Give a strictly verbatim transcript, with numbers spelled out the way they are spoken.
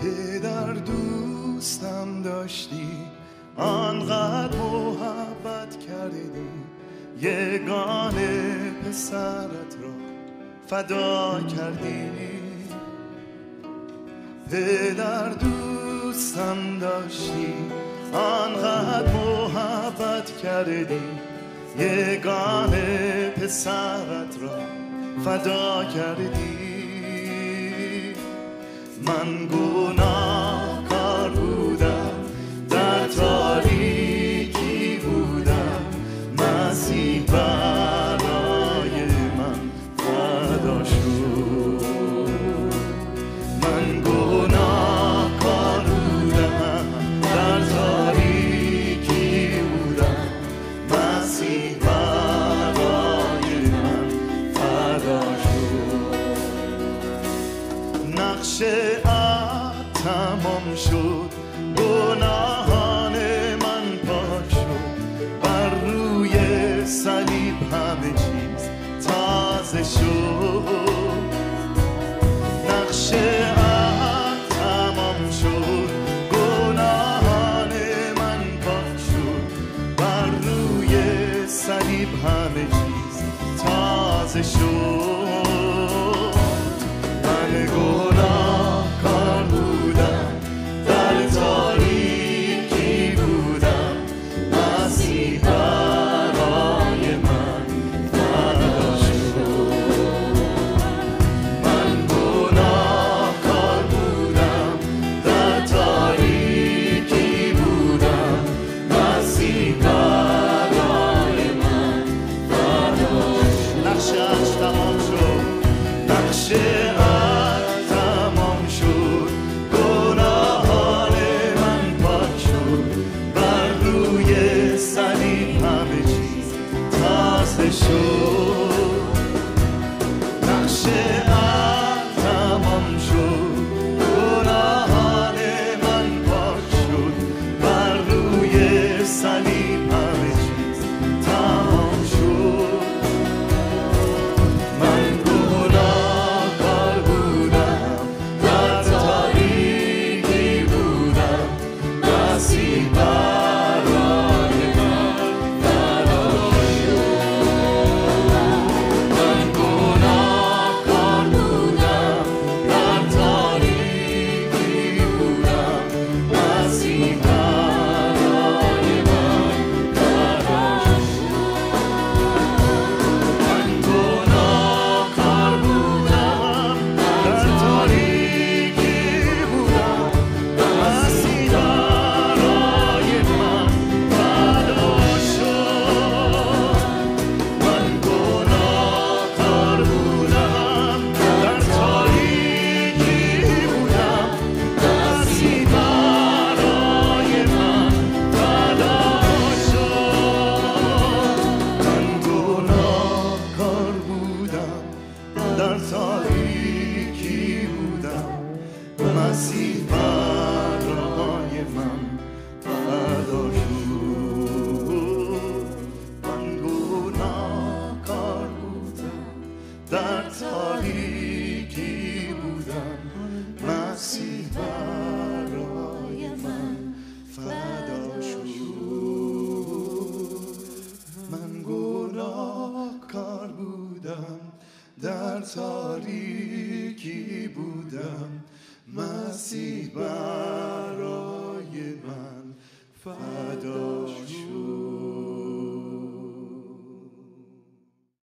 پدر دوستم داشتی، آنقدر محبت کردی، یگانه پسرت را فدا کردی. پدر دوستم داشتی، آنقدر محبت کردی، یگانه پسرت را فدا کردی. من گناهکار بودم، در تاریکی بودم، مسیح برای من فدا شد. من گناهکار بودم، در تاریکی بودم، مسیح برای من فدا شد. نقشه تمام شد، گناهان من پاک شد، بر روی صلیب همه چیز تازه شد. نقشه تمام شد، گناهان من پاک شد، بر روی صلیب همه چیز تازه شد. من گناهکار بودم، در تاریکی بودم، مسیح برای من فدا شد. من گناهکار بودم، در تاریکی بودم، مسیح برای من فدا شد. نقشه‌اش تمام شد، نقشه تمام شد، گناهان من پاک شد، بر روی صلیب همه چیز تازه شد. نقشه تمام شد، گناهان من پاک شد، بر روی صلیب همه چیز تمام شد. من گناهکار بودم، در تاریکی بودم، مسیح برای من فدا شد. من گناهکار بودم، در تاریکی بودم، مسیح برای من فدا شد. من گناهکار بودم، در تاریکی بودم، مسیح برای من فدا شد. من گناهکار بودم، در تاریکی بودم، مسیح برای من فدا شد. من گناهکار بودم، در تاریکی بودم، مسیح برای من فدا شد. من گناهکار بودم، در تاریکی بودم، مسیح برای من فدا شد. من گناهکار بودم، در تاریکی